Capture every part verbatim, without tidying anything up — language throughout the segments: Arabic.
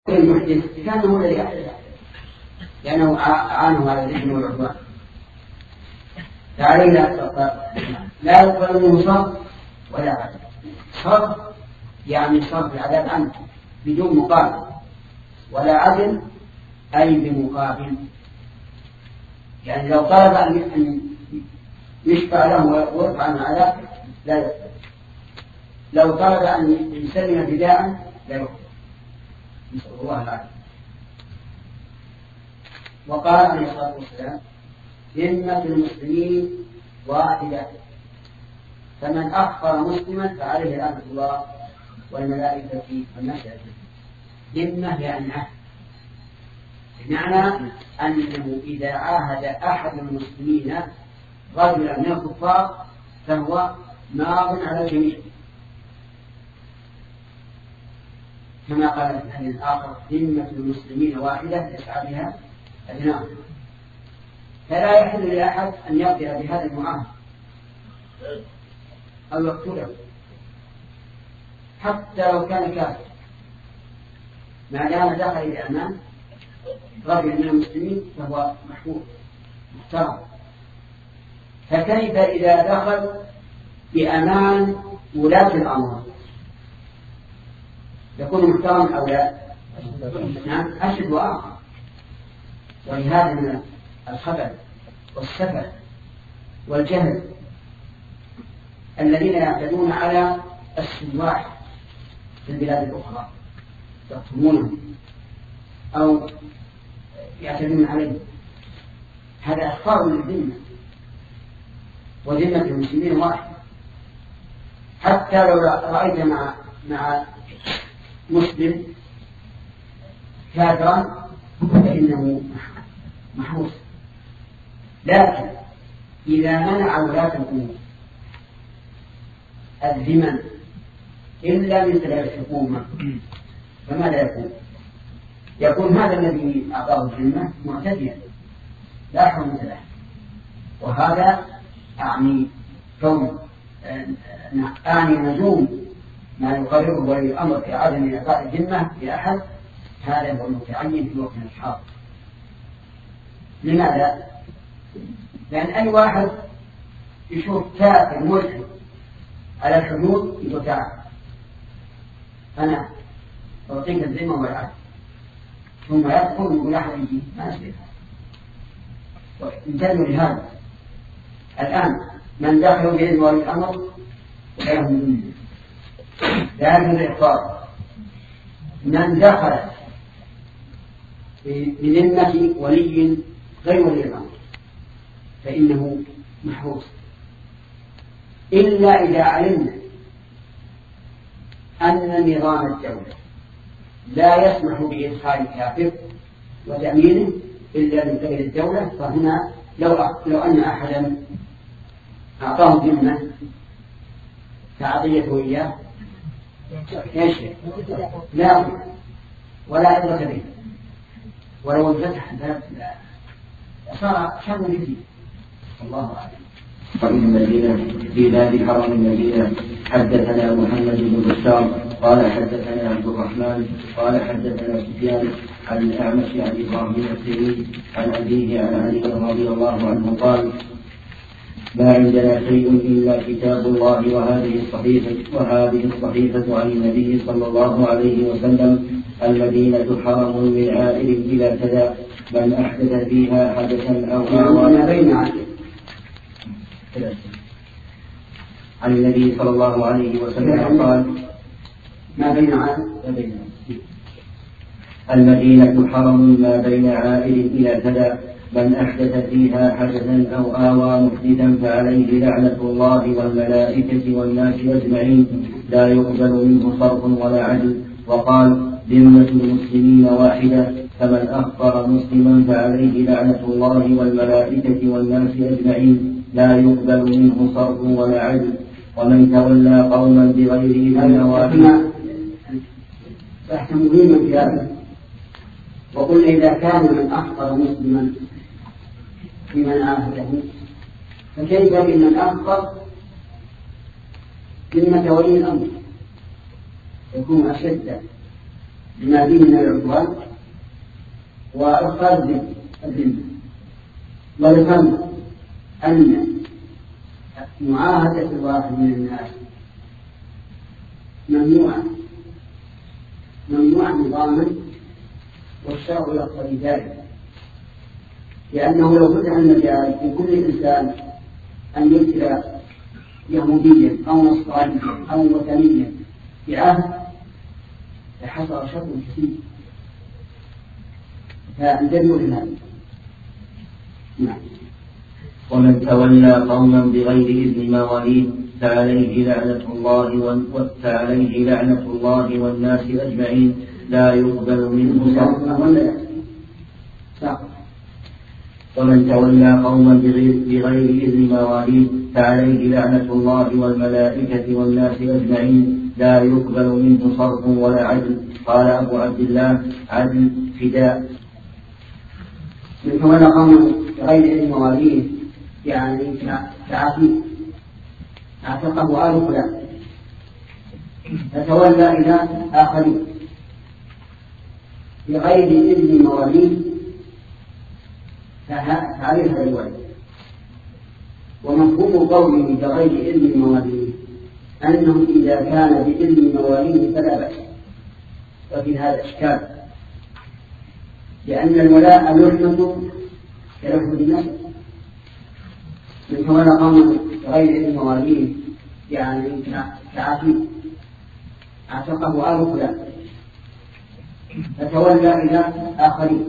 المحدث كان هو الذي أحدث لأنه أعانه على الإثم والعدوان فعليه لا يقبل منه صرف ولا عدل. صرف يعني صرف العذاب عنه بدون مقابل، ولا عدل أي بمقابل. يعني لو طلب أن يشفع له ويرفع عن العذاب لا يقبل، لو طلب أن يسلم فداء لا يقبل. نسأل الله العافية. وقال عليه الصلاة والسلام: ذمة المسلمين واحدة، فمن أخبر مسلما فعليه لعنة الله والملائكة والناس أجمعين. ذمة يعني عهد، بمعنى أنه إذا عاهد أحد المسلمين رجلا من الكفار فهو ماض على الجميع، كما قال في الحديث الآخر: ذمة المسلمين واحدة يسعى بها أبناؤهم. فلا يحل لأحد أن يقضي بهذا المعاهد أو يقتله حتى لو كان كافر، ما دام دخل الأمان رجل من المسلمين فهو محفوظ محترم. فكيف إذا دخل بأمان ولاة الأمر؟ يكون محترم أو لا؟ نعم، أشد وآخر. ولهذا من الخبث والسفه والجهل الذين يعتدون على السواح في البلاد الأخرى، يقتلونهم أو يعتدون عليهم. هذا إخفار للذمة، وذمة المسلمين واحد. حتى لو رأيت مع مع مسلم كافرا فإنه محروس. لكن إذا منع ولاة الأمور الذمم إلا من خلال الحكومة فماذا يكون؟ يكون هذا الذي أعطاه الذمة معتديا لا حرمة له. وهذا أعني كون أعني نزوم ما يقرره ولي الأمر في عدم إعطاء الذمة لأحد، هذا هو المتعين في وقت الحاضر. لماذا؟ لأن أي واحد يشوف كافر ملحد على الحدود يقول: تعال أنا أعطيك الذمة والعدل، ثم يدخل ويقول أحد يجي ما أسبق. انتبهوا لهذا. الآن من دخل بإذن ولي الأمر لا يهم منه، لا يهم الإخبار. من دخل بذمة ولي غير ولي الأمر فإنه محروس، إلا إذا علمنا أن نظام الدولة لا يسمح بإدخال كافر وتأمينه إلا من قبل الدولة، فهنا لو لو أن أحدا أعطاه ذمة فأعطيته إياه ايش؟ لا ولا عبرة به، ولو انفتح الباب صار شر جديد. الله أعلم. حرم المدينة في باب حرم المدينة. حدثنا محمد بن بشار قال حدثنا عبد الرحمن قال حدثنا سفيان عن الأعمش عن إبراهيم السري عن أبيه عن علي رضي الله عنه قال: ما عندنا شيء إلا كتاب الله وهذه الصحيفة وهذه الصحيفة عن النبي صلى الله عليه وسلم: المدينة حرم من عائل إلى كذا، من أحدث فيها حدثا أو أعوان بين عائل. عن النبي صلى الله عليه وسلم قال: ما بين عائل المدينة حرم ما بين عائل إلى كذا، من أحدث فيها حدثا أو آوى محدثا فعليه لعنة الله والملائكة والناس أجمعين، لا يقبل منه صرف ولا عدل. وقال: ذمة المسلمين واحدة، فمن أخبر مسلما فعليه لعنة الله والملائكة والناس أجمعين، لا يقبل منه صرف ولا عدل. ومن تولى قوما بغير إذن واحد. تحت مهمة في هذا. وقلنا إذا كان من أخبر مسلما بمن عاهده فكيف بمن أخبر ذمة ولي الأمر؟ يكون أشد بما فيه من العدوان وإخراج الذمة. وذكرنا أن معاهدة الواحد من الناس ممنوعة ممنوعة نظاما، والشرع يقتضي ذلك، لأنه لو فتح المجال في كل إنسان أن يبتلى يهوديا أو نصرانيا أو وثنيا بعهد لحصل شر كثير، فانتبهوا لهذا. نعم. ومن تولى قوما بغير إذن مواليه فعليه لعنة الله فعليه لعنة الله والناس أجمعين لا يقبل منه صرف. ومن تولى قوما بغير إذن مواليه فعليه لعنة الله والملائكة والناس أجمعين لا يقبل منه صرف ولا عدل. قال أبو عبد الله عدل فداء. من تولى قوما بغير إذن مواليه يعني كعتيق اعتقه آل فلان فتولى إلى آخرين بغير إذن مواليه فعليه هذا الوعد. ومفهوم قوله بغير إذن مواليه أنه إذا كان بإذن مواليه فلا بأس، وفي هذا إشكال، لأن الولاء يحمد كلفظ النفس. من تولى قوما بغير إذن مواليه يعني كعتيق اعتقه آل فلان فتولى إلى آخرين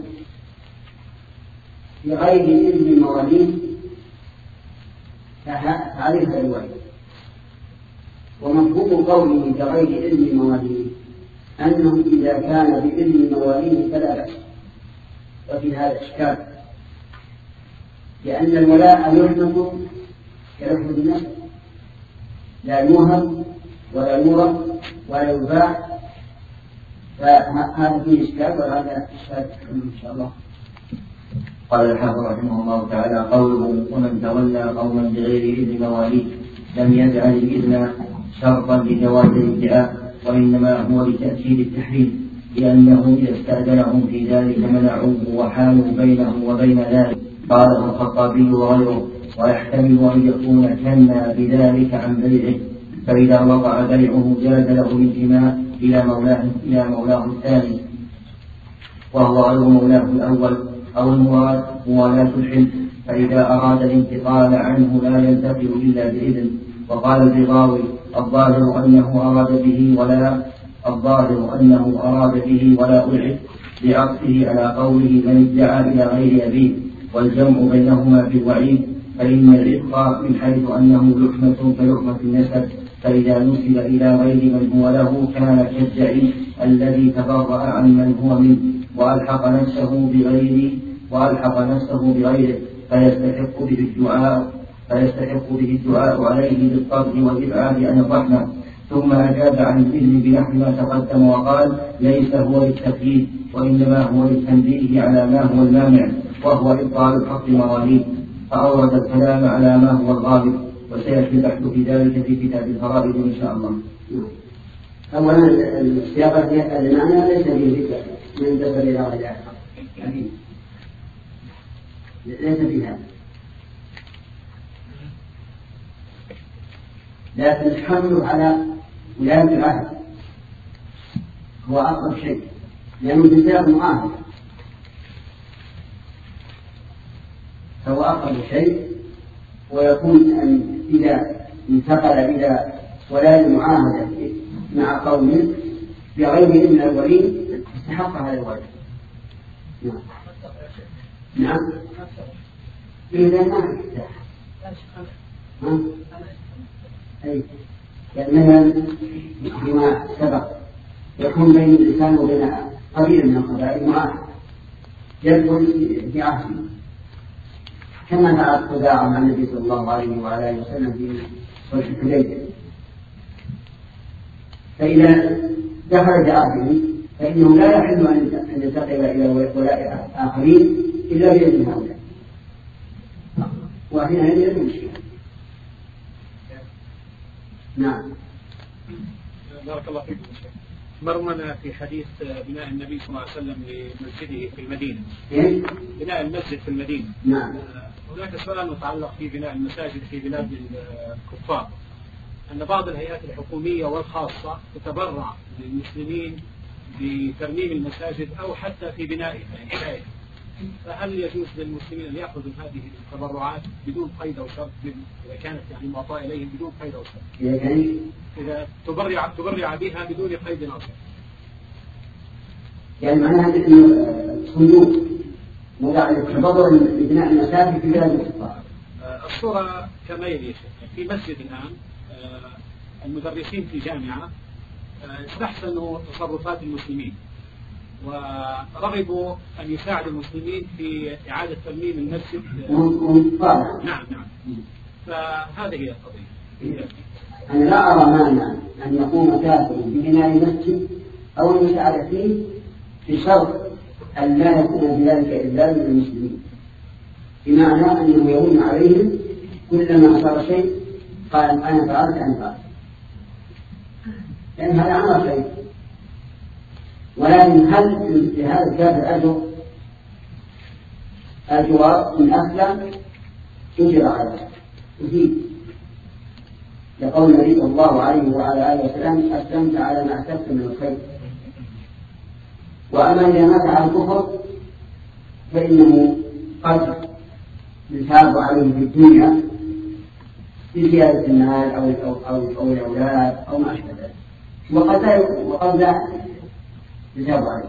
بغير إذن مواليه فعليه هذا الوعد. ومفهوم قوله بغير إذن مواليه أنه إذا كان بإذن مواليه فلا بأس، وفي هذا إشكال، لأن الولاء يحمد كلفظ النفس لا يوهب ولا يورث ولا يباع، فهذا فيه إشكال وهذا إشكال إن شاء الله. قال الحافظ رحمه الله تعالى قوله ومن تولى قوما بغير إذن مواليه لم يجعل الإذن شرطا لجواز الادعاء، وإنما هو لتأكيد التحريم، لأنه إذا استأذنهم في ذلك منعوه وحالوا بينه وبين ذلك. قاله الخطابي وغيره، ويحتمل أن يكون كنا بذلك عن بيعه، فإذا وقع بيعه جاز له الانتماء إلى مولاه إلى مولاه الثاني وهو غير مولاه الأول، أو المراد موالاة الحلف، فإذا أراد الانتقال عنه لا ينتقل إلا بإذن. وقال البيضاوي الظاهر أنه أراد به ولا الظاهر أنه أراد به ولا ألحق، بعطفه على قوله من ادعى إلى غير أبيه، والجمع بينهما في الوعيد، فإن العتق من حيث أنه لحمة كلحمة النسب، فإذا نسب إلى غير من هو له كان كالدعي الذي تبرأ عن من هو منه وألحق نفسه بغيره وألحق نفسه بغيره فيستحق به الدعاء فيستحق به الدعاء عليه بالطرد والإبعاد عن الرحمة. ثم أجاب عن الإذن بنحو ما تقدم وقال ليس هو للتقييد، وإنما هو للتنبيه على ما هو المانع، وهو إبطال الحق مواليه، فأورد الكلام على ما هو الغالب، وسيأتي البحث في ذلك في كتاب الفرائض إن شاء الله. أولا السياق المعنى ليس فيه ذكر من دخل إلى غير أكيد ليس فيها، لكن الحمل على ولاية العهد هو أقرب شيء، لأنه في سياق معاهد فهو أقرب شيء، ويكون أن إذا انتقل إلى ولاية المعاهدة مع قوم بغير إذن الأولين استحق هذا الواجب. نعم نعم إذا ما ها أي يعني بما سبق يكون بين الإنسان وبين قبيل من القبائل معاهد يدخل في عهده، كما فعل خزاعة مع النبي صلى الله عليه وعلى آله وسلم في صلح الحديبية. فإذا دخل في عهده فإنه لا يحل أن ينتقل إلى ولاء آخرين إلا بإذن هؤلاء، وهنا هذه المشكلة. نعم. بارك الله فيكم. مرمنا في حديث بناء النبي صلى الله عليه وسلم لمسجده في المدينة. إيه؟ بناء المسجد في المدينة. نعم. هناك سؤال متعلق في بناء المساجد في بلاد الكفار، أن بعض الهيئات الحكومية والخاصة تتبرع للمسلمين بترميم المساجد أو حتى في بنائها إنشائها، فهل يجوز للمسلمين أن يأخذوا هذه التبرعات بدون قيد أو شرط إذا كانت يعني معطاة إليهم بدون قيد أو شرط؟ إذا كان إذا تبرع تبرع بها بدون قيد أو شرط. يعني معناها أن الصندوق وضع التبرع لبناء المساجد في بلاد الكفار. الصورة كما يلي في مسجد الآن المدرسين في جامعة استحسنوا تصرفات المسلمين ورغبوا أن يساعدوا المسلمين في إعادة ترميم المسجد. نعم نعم. فهذه هي القضية. أنا لا أرى مانعا أن يقوم كافر ببناء مسجد أو المساعدة فيه بشرط أن لا يكون بذلك إلا للمسلمين، بمعنى أنه يهون عليهم كلما صار شيء قال أنا فعلت أنا فعلت، لأن هذا عمل شيء. ولكن هل لهذا الكافر أجر أجر من أسلم أجر عليه يزيد، لقول النبي صلى الله عليه وعلى آله وسلم أسلمت على ما أسلمت من الخير. وأما إذا مات على الكفر فإنه قد يثاب عليه في الدنيا بزيادة المال أو أو أو الأولاد أو ما أشبه ذلك، وقد لا وقد لا يثاب عليه.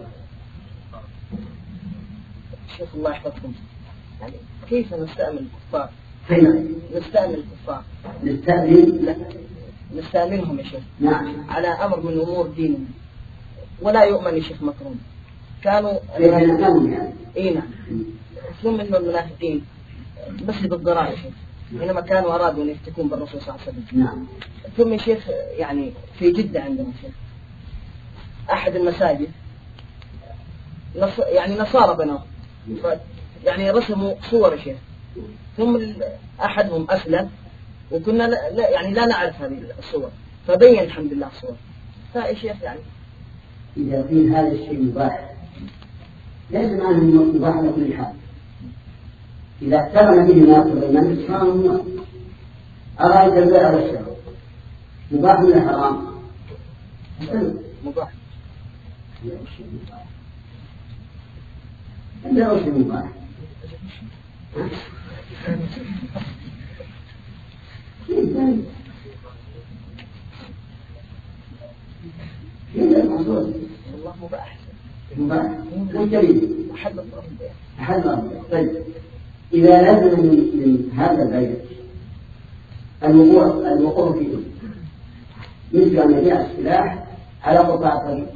شيخ الله يحفظكم، يعني كيف نستأمن الكفار؟ كيف نستأمن الكفار؟ نستأمن نستأمنهم يا شيخ. نعم. على أمر من أمور دينهم، ولا يؤمن يا شيخ مكروم. كانوا يعني. إيه نعم. ثم من المنافقين مسجد الضراء يا شيخ، حينما كانوا أرادوا أن يفتكون بالرسول صلى الله عليه وسلم. نعم. ثم يا شيخ يعني في جدة عندنا شيخ أحد المساجد نص... يعني نصارى بنوا يعني رسموا صور يا شيخ، ثم أحدهم أسلم وكنا لا... لا يعني لا نعرف هذه الصور، فبين الحمد لله الصور. فيا شيخ يعني إذا في هذا الشيء مباح ليس معنى أنه مباح على كل حال. إذا اقترن به الناس بين صار مباح. أرأيت البيع والشراء مباح ولا حرام؟ مباح. لا وش مباح. كيف الموضوع؟ والله مباح. مباح. والجليل. أحد الله. أحد الله. طيب. إذا لازم من, من هذا البيت الوقوع الوقوع فيه مثل أن يبيع السلاح على قطاع طريق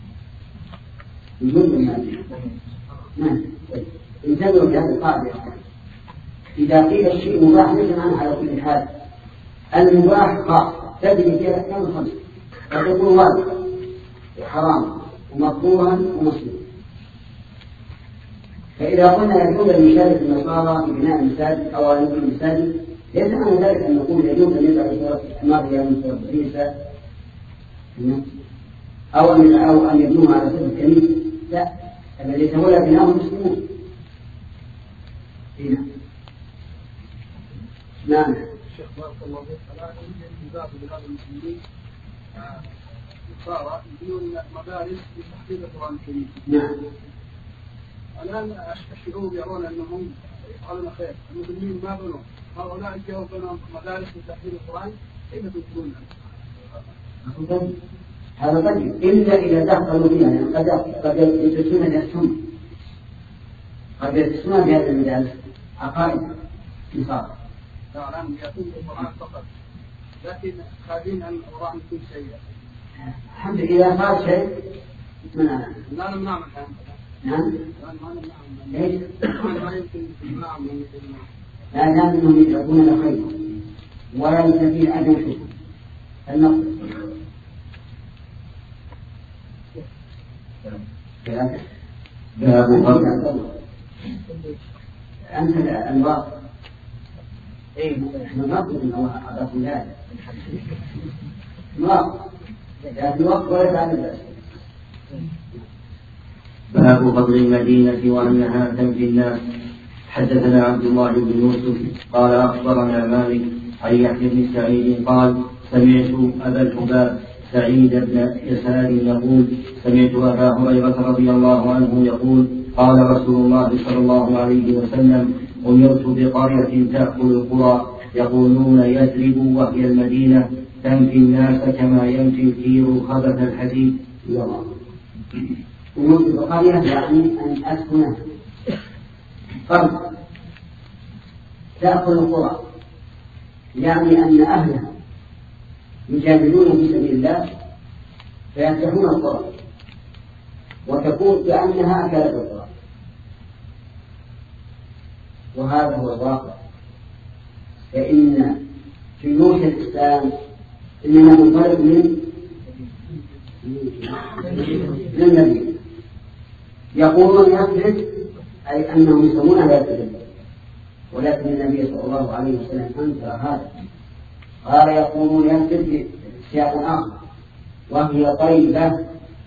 يجوز المال. نعم. انتبهوا بهذه القاعدة. إذا قيل الشيء مباح ليس معنى على كل حال. المباح خاص تجري فيها الأحكام الخمسة، قد يكون واجبا وحراما ومكروها ومسلما. فإذا قلنا يجوز أن يشارك النصارى في بناء المساجد أو أن يبنوا المساجد ليس معنى ذلك أن نقول يجوز أن يدعو صورة مريم صورة عيسى أو أن أو أن يبنوها على سبيل الكنيسة. لا، الذي يتولى بناءهم المسلمون. هنا. نعم. الشيخ بارك الله فيك، الآن في بعض بلاد المسلمين نصارى يبنون مدارس لتحفيظ القرآن الكريم. نعم. الآن الشعوب يرون أنهم يفعلون خير، المسلمين ما بنوا، هؤلاء جاءوا بنوا مدارس لتحفيظ القرآن، كيف تنكرون؟ هذا طيب إلا إذا دخلوا فيها، يعني قد قد يدرسون السنة، قد يدرسون بهذا المدارس عقائد نصارى. الآن يأتون بالقرآن فقط، لكن خارجين عن وراء كل شيء. الحمد لله إذا صار شيء منعنا. لا نمنع نعم. ليش؟ ما يمكن نمنع من لا لازم يدعون الخير ولا يستفيد أدنى شيء. النقص. باب فضل. أنت الواقع. إيه. نحن نقصد من الله على ذلك. الواقع. لا في وقت ولا بعد ذلك. باب فضل المدينة وأنها تنفي الناس. حدثنا عبد الله بن يوسف قال أخبرنا مالك عن يحيى بن سعيد قال سمعت أبا الحباب سعيد بن يسار يقول سمعت أبا هريرة رضي الله عنه يقول قال رسول الله صلى الله عليه وسلم أمرت بقرية تأكل القرى يقولون يثرب وهي المدينة تنفي الناس كما ينفي الكير خبث الحديد. أمرت بقرية يعني أن أسكنها فرد تأكل القرى يعني أن أهلها يجاهدون في سبيل الله فيفتحون القرى وتكون كأنها أكلت القرى، وهذا هو الواقع. فإن جيوش الإسلام إنما تنطلق من المدينة. يقولون يثرب أي أنهم يسمونها يثرب، ولكن النبي صلى الله عليه وسلم أنكر هذا، قال يقولون يثرب في سياق آخر وهي طيبة.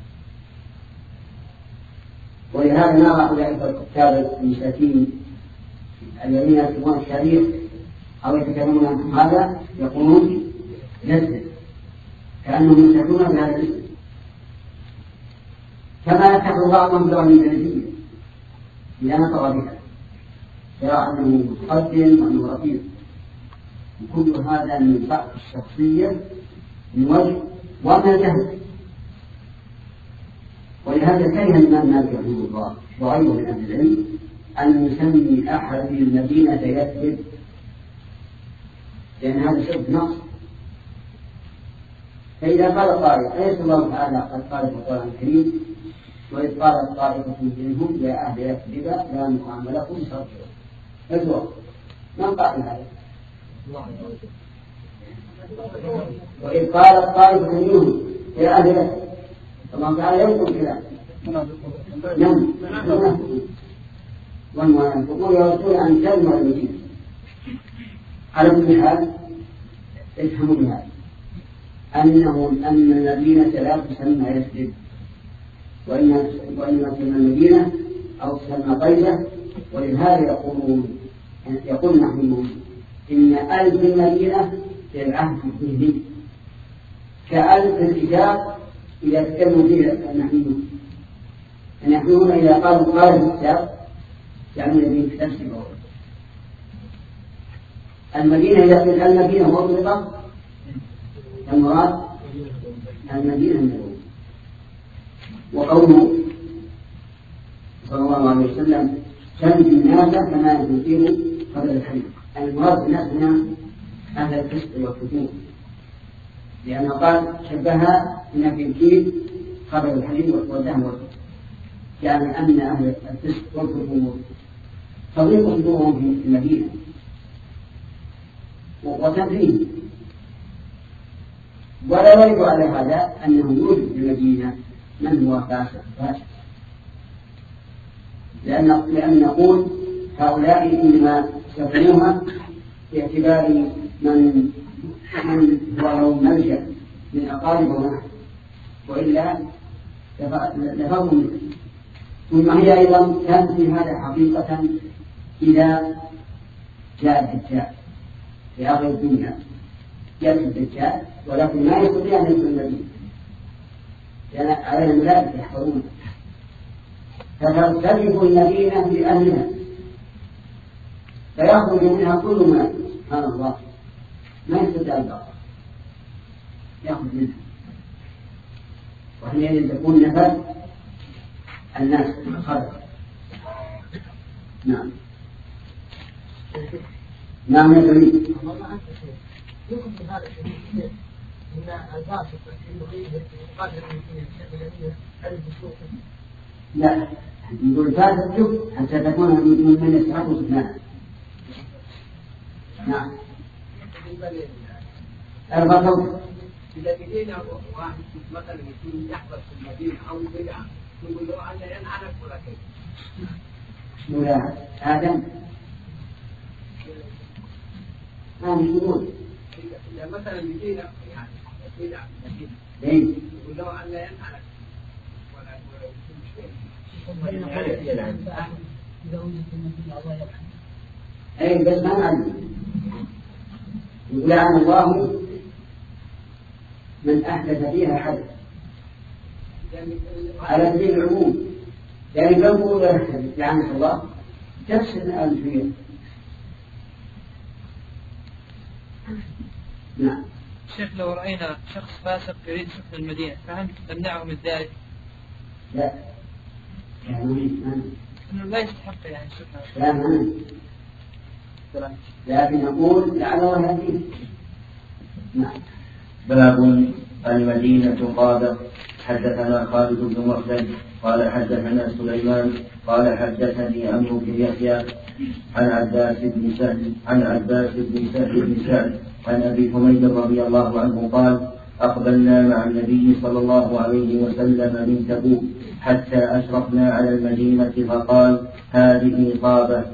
ولهذا نرى أولئك الكتاب المساكين الذين يكتبون التاريخ أو يتكلمون عن هذا يقولون يثرب كأنهم يستحقون بهذا الاسم، كما يتحق بعضهم بغير الجنسية إذا نطق بها يرى أنه متقدم وأنه رفيق. وكل هذا من ضعف الشخصية من وجه ومن جهل. ولهذا كره الإمام مالك رحمه الله وغيره من أهل العلم أن يسمي أحد المدينة يثرب، لأن هذا شرط نقص. فإذا قال قائل أليس الله تعالى قد قال في القرآن الكريم وإذ قالت طائفة منهم يا أهل يثرب لا مقام لكم فارجعوا. فالجواب من قال هذا؟ وإذ قالت طائفة منهم يا أهل يثرب الله تعالى يذكر كذا نعم والمنافقون يردون عن كلمة المدينة. على كل حال افهموا بهذا أنه أن المدينة لا تسمى يثرب وإنما تسمى المدينة أو تسمى طيبة. ولهذا يقولون يقول نحن إن ألف المدينة في العهد الذهني كألف الكتاب إذا تكلموا فيه النحن النحنون إذا قالوا قال الكتاب يعني الذين في نفس الوقت. المدينة إذا كانت المدينة مطلقة المراد المدينة النبوية. وقوله صلى الله عليه وسلم تنفي الناس كما ينفيه قبل الحديث، المراد الناس هنا أهل الفسق والفجور، لأنه قال شبهها بنفي الكيد قبل الحديث والدهم والفجور، يعني أن أهل الفسق والفجور تضيق صدورهم في المدينة وتنفيه. ولا يرد على هذا أنه يوجد في المدينة من هو فاسق فاسق، لأن لأن نقول هؤلاء إنما سكنوها باعتبار من من هو لهم ملجأ من أقارب ونحن، وإلا لفظوا منه. ثم هي أيضا كانت في هذا حقيقة إذا جاء الدجال في آخر الدنيا يأتي الدجال ولكن ما يستطيع أن يدخل المدينة لأن عليها الملائكة يحفظون، فترتجف المدينة بأهلها فيخرج منها كل منافق سبحان الله ما يستطيع البقاء يخرج منها، وحينئذ تكون نفس الناس خرج. نعم نعم يا سيدي. يمكن هذا الشيء ان الفاسق في المغيب يقاتل المسلمين هل الفسوق؟ لا نقول فاسق شوف حتى تكون من من يستحق سكنها. نعم أربعة صوت. إذا بدينا واحد مثلا يكون يحفظ في المدينة أو بدعة نقول له أنا ينعنك ولا كيف؟ ولا آدم ما نقول إذا مثلا بدينا يعني بدعة مدينة ليه؟ نقول له أنا ينعنك ولا أي بس ما نعلم. لعن الله من أحدث فيها حدث على سبيل العموم، يعني لو قول لعنة الله تفسد الألفية. نعم. شيخ لو رأينا شخص فاسق يريد سكن المدينة فهل نمنعه من ذلك؟ لا يعني إنه لا يستحق يعني سكن. لا معنى. لكن نقول لعل الله هديه. نعم. باب المدينة قال حدثنا خالد بن مخلد قال حدثنا سليمان قال حدثني عمرو بن يحيى عن عباس بن سهل عن عباس بن سهل بن سعد عن أبي حميد رضي الله عنه قال أقبلنا مع النبي صلى الله عليه وسلم من تبوك حتى أشرفنا على المدينة فقال هذه طابة.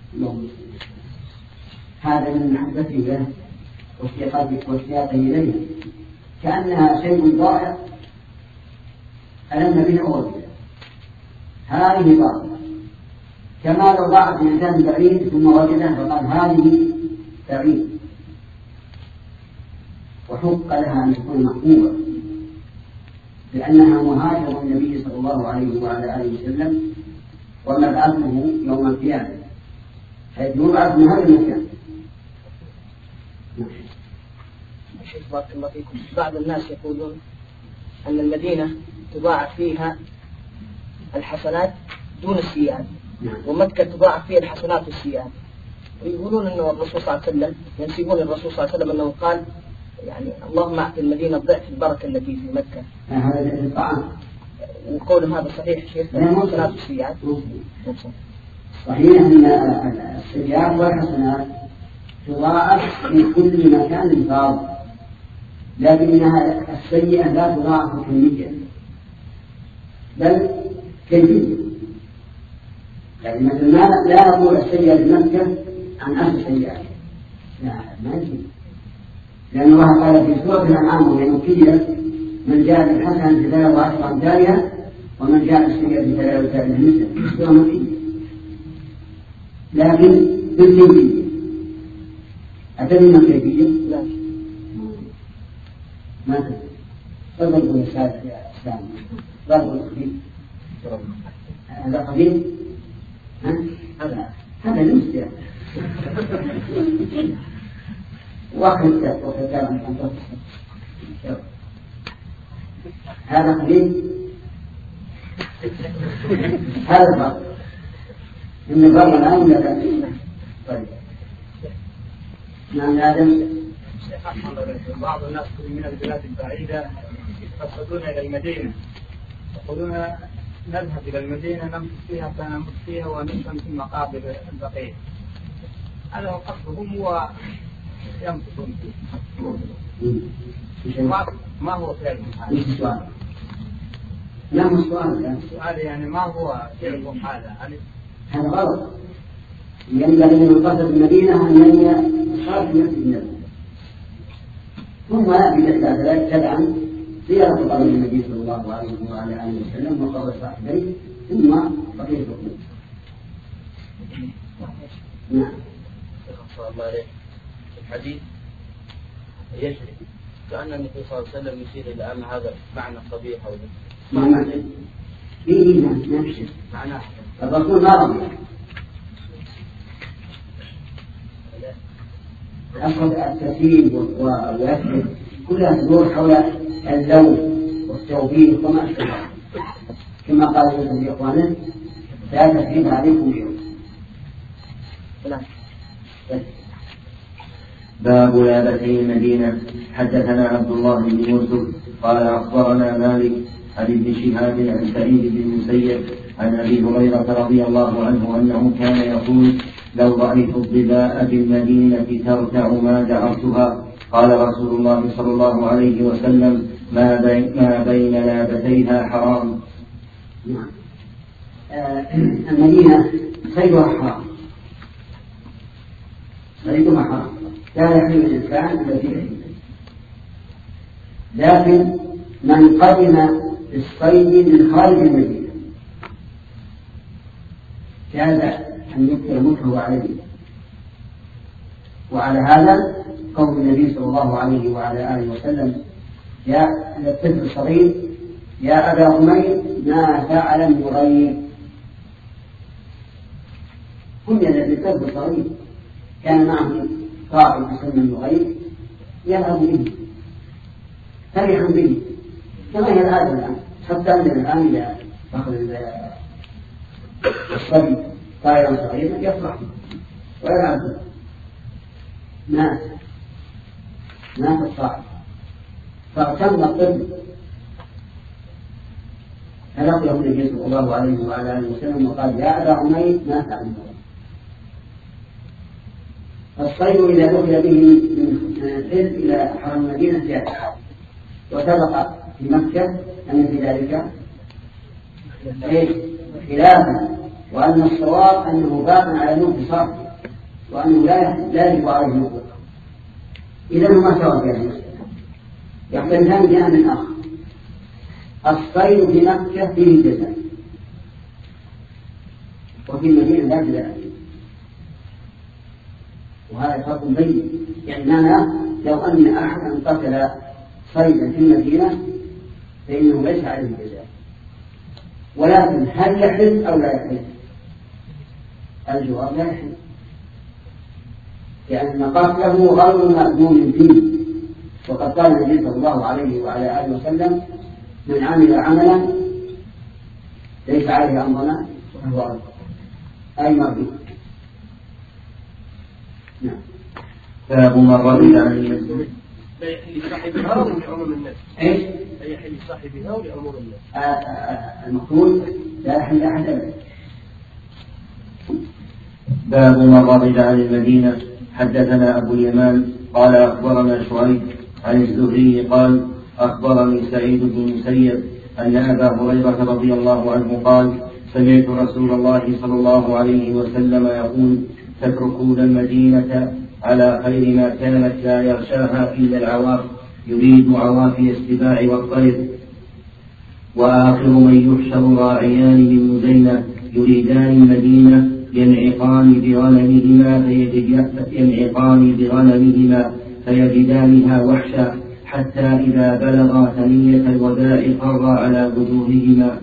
هذا من محبته له واشتياقه إليه كأنها شيء ضائع ألم به أول. هذه طابة كما لو ضاعت الإنسان بعيد ثم وجدها فقال هذه بعيد، وحق لها أن تكون محبوبة لأنها مهاجر النبي صلى الله عليه وعلى آله وسلم ومبعثه يوم القيامة، حيث يبعث من هذا المكان. شيخ بارك الله فيكم، بعض الناس يقولون أن المدينة تضاعف فيها الحسنات دون السيئات، ومكة تضاعف فيها الحسنات والسيئات، ويقولون أنه الرسول صلى الله عليه وسلم ينسبون الرسول صلى الله عليه وسلم أنه قال يعني اللهم أعطي المدينة ضعف البركة التي في مكة. هذا الطعام وقولهم هذا صحيح شيخ؟ الحسنات والسيئات صحيح أن السيئات والحسنات تضاعف في كل مكان فاضل، لكنها السيئة لا تضاعف كمية بل كيفية. يعني مثلا لا نقول السيئة بمكة عن أهل السيئات، لا ما يمكن، لأن الله قال في سورة الأنعام وينكيل من جاء بالحسنة فله عشر أمثالها ومن جاء بالسيئة فله أمثالها مثله، سورة مكية. لكن بالكيفية أتدري ما الكيفية؟ لا ما تدري. تضرب يا سادة يا إسلام ضرب الخفيف. هذا خفيف؟ هذا هذا نمسي وخلت وخلت عن تصل. هذا خفيف. هذا ضرب. إن الضرب الآن ولا لا؟ طيب. نعم آدم. بعض الناس من البلاد البعيدة يقصدون إلى المدينة، يقولون نذهب إلى المدينة نمكث فيها فنمكث فيها ونسكن في مقابر البقية. هذا هو قصدهم ويمكثون فيه. ما هو فعلهم هذا؟ لا مش سؤال. السؤال يعني ما هو فعلهم هذا؟ هذا غلط. ينبغي من قصد المدينة أن ينوي صلاة في نفس النبي، ثم يأتي بعد ذلك تبعا زيارة قبر النبي صلى الله عليه وعلى آله وسلم وقبر صاحبيه ثم بقية الحكم. نعم. صلى الله عليه الحديث يشرك كأن النبي صلى الله عليه وسلم يشير إلى أن هذا معنى قبيح أو ما معنى؟ فيه نفسه معناه الرسول ما رضي. أخذ التسيب والأسد كلها تدور حول اللون والتوبيخ وما أشبه، كما قال النبي إخوانه لا تسيب عليكم اليوم. باب لابتي المدينة. حدثنا عبد الله بن يوسف قال أخبرنا مالك عن ابن شهاب عن سعيد بن المسيب عن أبي هريرة رضي الله عنه أنه كان يقول لو رأيت الظباء بالمدينة ترتع ما دعرتها. قال رسول الله صلى الله عليه وسلم ما بين, ما بين لابتيها حرام. نعم. آه المدينة صيدها حرام، صيدها حرام لا يحل الإنسان الذي، لكن من قدم بالصيد من خارج المدينة جاز أن يكثر ملكه عليه. وعلى هذا قول النبي صلى الله عليه وعلى آله وسلم يا الطفل الصغير يا أبا أمير ما فعل النغير. هم للطفل الصغير كان معه صاحب يسمى النغير يذهب به فرحا به كما هي العادة الآن. حتى عندنا الآن إذا أخذ الصبي طائرا صغيرا يفرح ويلعب به. مات مات الصاحب فاغتم الطفل فلقيه النبي صلى الله عليه وعلى آله وسلم وقال يا أبا عمير ما فعل النغير. الصيد إذا دخل به من الحل إلى حرم المدينة جاء وسبق في مكة أن في ذلك خلافا وأن الصواب أنه باق على نوم صاحب وأنه لا يجب عليه مطلقا. إذا ما سوى في هذه المسألة يختلفان في أمر آخر. الصيد في مكة فيه الجزاء وفي المدينة لا جزاء فيه، وهذا فرق بين. يعني معناه لو أن أحدا قتل صيدا في المدينة فإنه ليس عليه الجزاء، ولكن هل يحل أو لا يحل؟ الجواب لا يحل، لأن قتله غير مأذون فيه. وقد قال النبي صلى الله عليه وعلى آله وسلم من عمل عملا ليس عليه أمرنا فهو رد أي مرضي. نعم. باب من رضي عن المسجد لا يحل صاحبها ولعموم الناس. ايش؟ لا يحل صاحبها ولعموم الناس. المقصود لا يحل أحد أبدا. باب من رضي عن المدينة. حدثنا أبو اليمان قال أخبرنا شعيب عن الزهري قال أخبرني سعيد بن المسيب أن أبا هريرة رضي الله عنه قال سمعت رسول الله صلى الله عليه وسلم يقول تتركون المدينة على خير ما كانت لا يغشاها إلا العواف يريد عوافي السباع والطير. وآخر من يحشر راعيان من مزينة يريدان المدينة ينعقان بغنمهما ينعقان بغنمهما فيجدانها وحشا حتى إذا بلغا ثنية الوداع قر على وجوههما.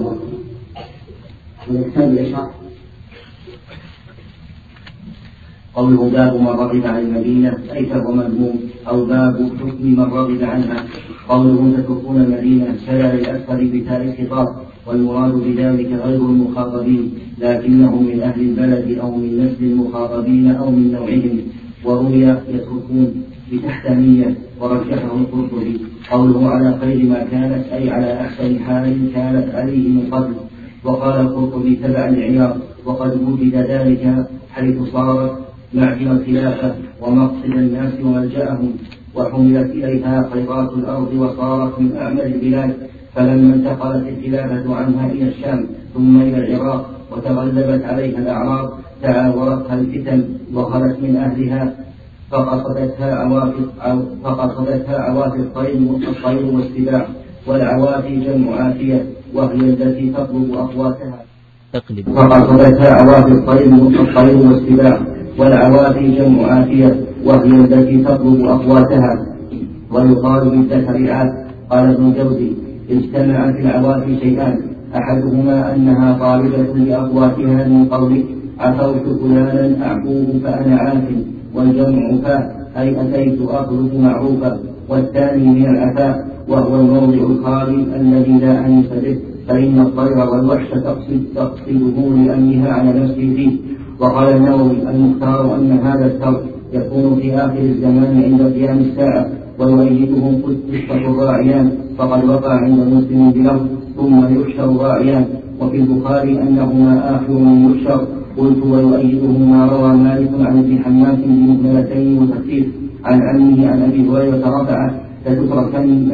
قوله باب من رغب عن المدينة أي فهو مذموم، أو باب حكم من رغب عنها. قوله تتركون المدينة شلل الأكثر بتاء الخطاب، والمراد بذلك غير المخاطبين لكنهم من أهل البلد أو من نسل المخاطبين أو من نوعهم. وروي يتركون بتحتانية ورجحه القرطبي. قوله على خير ما كانت أي على أحسن حال كانت عليه من قبل. وقال القرطبي تبع العياض وقد وجد ذلك حيث صارت معجم الخلافة ومقصد الناس وملجأهم، وحملت إليها خيرات الأرض وصارت من أعمل البلاد. فلما انتقلت الخلافة عنها إلى الشام ثم إلى العراق وتغلبت عليها الأعراض تعاورتها الفتن وخلت من أهلها فقصدتها عوافي فقصدتها عوافي الطير والسباع. والعوافي جمع عافية وهي التي تطلب أقواتها. فقصدتها عوافي الطير والسباع والعوافي جمع عافية وهي التي تطلب أقواتها. ويقال بالتفريعات. قال ابن الجوزي اجتمع في العوافي شيئان، أحدهما أنها طالبة لأقواتها من قولك عفوت فلانا أعفوه فأنا عاف، والجمع فاء أي أتيت أطلب معروفا. والثاني من العفاء وهو الموضع الخالي الذي لا أنس به، فإن الطير والوحش تقصد تقصده لأنها على نفسه فيه. وقال النووي المختار أن هذا الترك يكون في آخر الزمان عند قيام الساعة، ويؤيدهم قصة الراعيان فقد وقع عند مسلم بلفظ ثم يحشر راعيان. وفي البخاري أنهما آخر من يحشر. قلت ويؤيده ما روى مالك عن ابن حماس بمهملتين وتخفيف عن عمه عن أبي هريرة رفعه لتتركن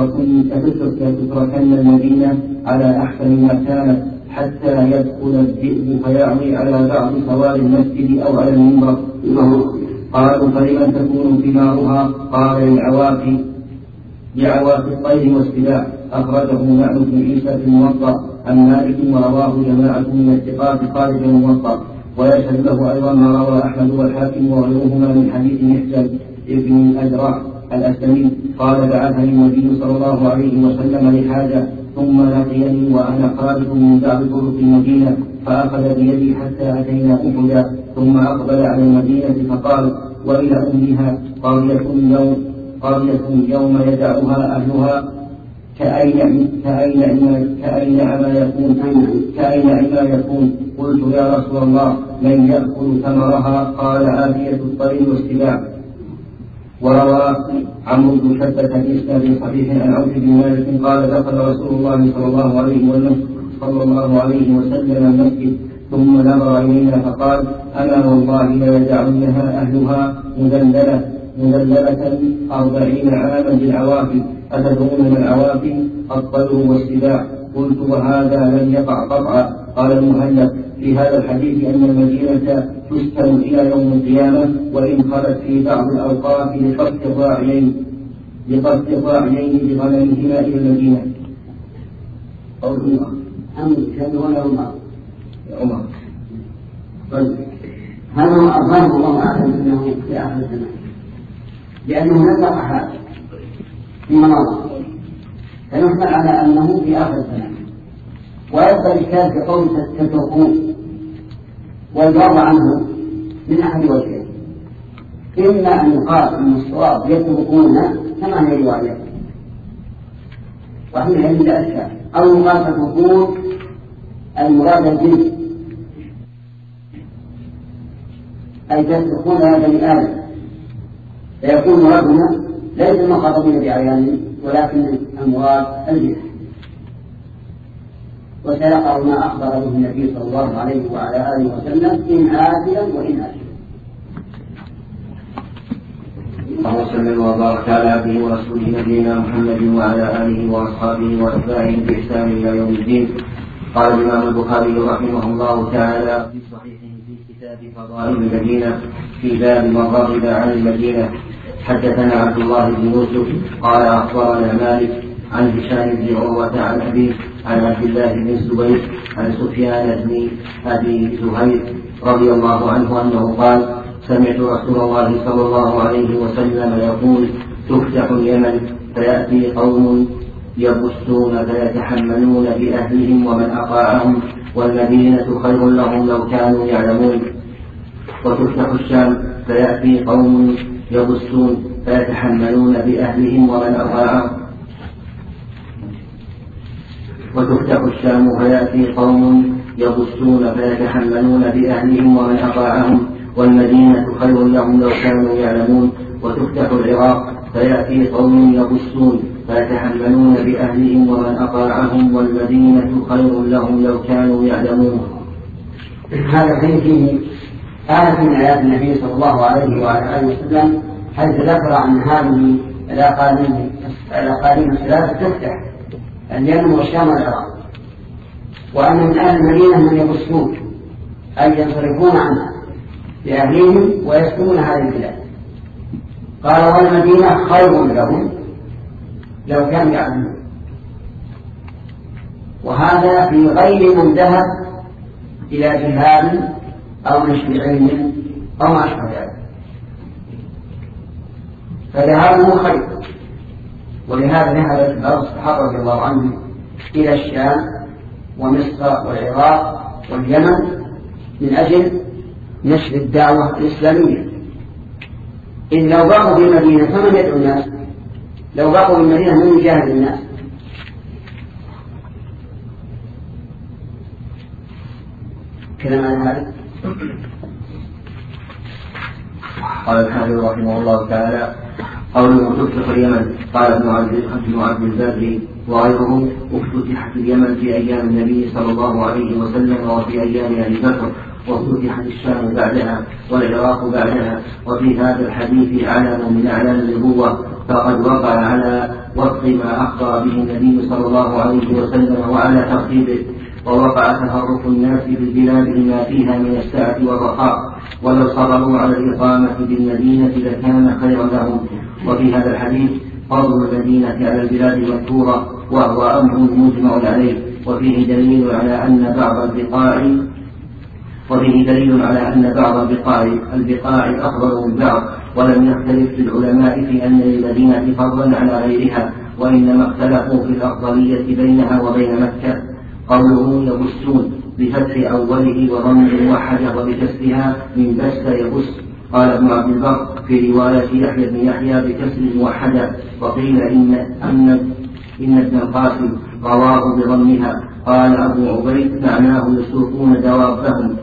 لتتركن المدينة على أحسن ما كانت حتى يدخل الذئب فيعوي على بعض سوار المسجد أو على المنبر. قالوا فلمن تكون ثمارها؟ قال للعوافي لعوافي الطير والسباع. أخرجه معن بن عيسى في الموطأ عن مالك ورواه جماعة من الثقات خارج الموطأ. ويشهد له أيضا ما روى أحمد والحاكم وغيرهما من حديث محجن ابن الأجرع الأسلمي قال بعثني النبي صلى الله عليه وسلم لحاجة ثم لقيني وأنا خارج من بعض طرق المدينة فأخذ بيدي حتى أتينا أحدا ثم أقبل على المدينة فقال وإلى أمها قرية يوم, قرية يوم يدعها أهلها كأين كأين كأين عما يكون كأين عما يكون. قلت يا رسول الله من يأكل ثمرها؟ قال عافية الطير والسباع. وروى عمرو بن شبة بإسناد صحيح عن عوف بن مالك قال دخل رسول الله صلى الله عليه وسلم صلى الله عليه وسلم المسجد ثم نظر إلينا فقال أنا والله ليدعنها أهلها مذللة مذللة أربعين عاما بالعوافي أتدرون من العوافي؟ الطير والسباع. قلت وهذا لم يقع قطعا. قال المهلب في هذا الحديث أن المدينة تسكن إلى يوم القيامة وإن خلت في بعض الأوقات لقصد الراعيين لقصد الراعيين بغنمهما إلى المدينة. قول الله أم كذبون عمر عمر. طيب هذا هو أظن الله أعلم أنه في آخر الزمان لأنه لم يقع هذا في مناظر فنحمل على أنه في آخر الزمان. ويبقى الإشكال في قول تتركون والجواب عنه من أحد وجهين إما أن يقال أن الصواب يتركون كما هي رواية وحين عند أشكال أو يقال تتركون المراد الجنس أي تتركون يا بني آدم فيكون مرادنا ليس المخاطبين بعيان ولكن المراد الجنس. وسيقع ما أخبر به النبي صلى الله عليه وعلى آله وسلم إن عاجلا وإن آجلا. اللهم صل وبارك على عبده ورسوله نبينا محمد وعلى آله وأصحابه وأتباعه بإحسان إلى يوم الدين. قال الإمام البخاري رحمه الله تعالى في صحيحه في كتاب فضائل المدينة في باب من رغب عن المدينة حدثنا عبد الله بن يوسف قال أخبرنا مالك عن هشام بن عروة عن أبيه عن عبد الله بن الزبير عن سفيان بن أبي زهير رضي الله عنه أنه قال سمعت رسول الله صلى الله عليه وسلم يقول تفتح اليمن فيأتي قوم يبثون فيتحملون بأهلهم ومن أطاعهم والمدينة خير لهم لو كانوا يعلمون. وتفتح الشام فيأتي قوم يبثون فيتحملون بأهلهم ومن أطاعهم وتفتح الشام فيأتي قوم يبثون فيتحملون بأهلهم ومن أطاعهم والمدينة خير لهم لو كانوا يعلمون. وتفتح العراق فيأتي قوم يبثون فيتحملون بأهلهم ومن أطاعهم والمدينة خير لهم لو كانوا يعلمون. هذا فيه آية من آيات النبي صلى الله عليه وعلى آله وسلم حيث ذكر عن هذه الأقاليم الثلاثة تفتح اليمن والشام والعراق وأن من أهل المدينة من يبثون أي ينصرفون عنها بأهلهم ويسكنون هذه البلاد. قال والمدينة خير لهم لو كانوا يعلمون. وهذا في غير من ذهب إلى جهاد أو نشر علم أو ما أشبه ذلك فذهابه خير. ولهذا ذهب بعض الصحابة رضي الله عنهم إلى الشام ومصر والعراق واليمن من أجل نشر الدعوة الإسلامية. إن لو بقوا في المدينة فمن يدعو الناس؟ لو بقوا في المدينة من يجاهد الناس؟ كلام عن هذا. قال الحافظ رحمه الله تعالى قوله تفتح اليمن قال ابن عبد البر وغيره افتتحت اليمن في أيام النبي صلى الله عليه وسلم وفي أيام أبي بكر وافتتحت الشام بعدها والعراق بعدها. وفي هذا الحديث علم من أعلام النبوة فقد وقع على وفق ما أخبر به النبي صلى الله عليه وسلم وعلى ترتيبه. ووقع تفرق الناس بالبلاد لما فيها من السعة والرخاء ولو صبروا على الإقامة بالمدينة لكان خيرا لهم. وفي هذا الحديث فضل المدينة على البلاد المذكورة وهو أمر مجمع عليه وفيه دليل على أن بعض البقاع وفيه دليل على أن بعض البقاع البقاع أفضل من بعض، ولم يختلف العلماء في أن للمدينة فضلا على غيرها، وإنما اختلفوا في الأفضلية بينها وبين مكة. قوله يبسون بفتح أوله وضم الموحدة وبكسرها من بس يبس. قال ابن عبد البر في رواية يحيى بن يحيى بكسر الموحدة، وقيل إن أن إن ابن القاسم رواه بضمها. قال أبو عبيد معناه يسوقون دوابهم.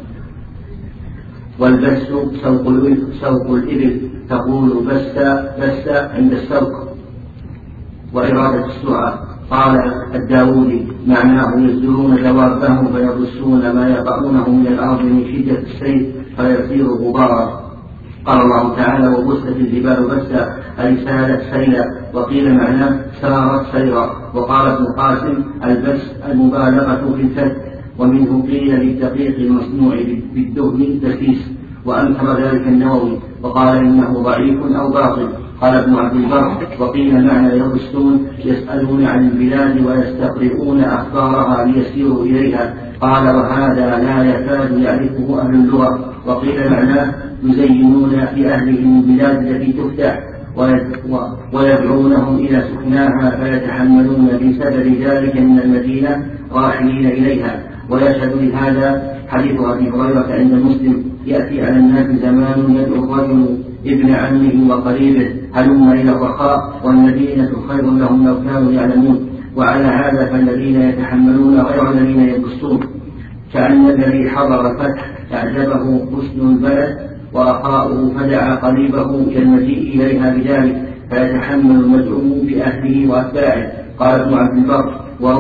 والبس سوق الإبل، تقول بس بس عند السوق وإرادة السرعة. قال الداودي معناه يزدرون دوابهم فيبسون ما يقعونه من الأرض من شدة السيل فيصير غبارا. قال الله تعالى وبست الجبال بسا أي سالت سيلا، وقيل معناه سارت سيرا. وقال ابن القاسم البس المبالغة في الفتح، ومنه قيل للدقيق المصنوع بالدهن دسيس، وأنكر ذلك النووي وقال إنه ضعيف أو باطل. قال ابن عبد البر وقيل معنى يبسون يسألون عن البلاد ويستقرئون أخبارها ليسيروا إليها. قال وهذا لا يكاد يعرفه أهل اللغة. وقيل معناه يزينون لأهلهم البلاد التي تفتح ويدعونهم إلى سكناها فيتحملون بسبب ذلك من المدينة راحلين إليها. ويشهد لهذا حديث أبي هريرة عند مسلم يأتي على الناس زمان يدعو الرجل ابن عمه وقريبه هلم إلى الرخاء والمدينة خير لهم لو كانوا يعلمون. وعلى هذا فالذين يتحملون غير الذين يبسون، كأن الذي حضر الفتح أعجبه حسن البلد ورخاؤه فدعا قريبه إلى المجيء إليها بذلك فيتحمل المدعو بأهله وأتباعه. قال ابن عبد البر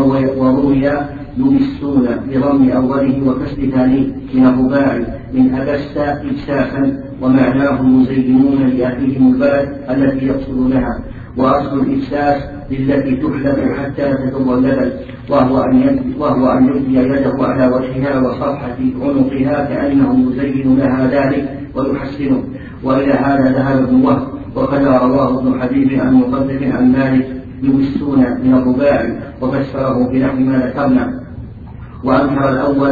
وروي يبسون بضم أوله وكسر ثانيه من الرباع من أبس إبساحا، ومعناه يزينون لأهلهم البلد التي يقصدونها. وأصل الإبساس للتي تحلب حتى تدر اللبن، وهو أن وهو أن يبدي يده على وجهها وصفحة عنقها كأنه يزين لها ذلك ويحسنه. وإلى هذا ذهب ابن وهب، وكذا رواه ابن حبيب عن مقدم عن مالك يبسون من الرباع، وفسره بنحو ما ذكرنا. وأنكر الأول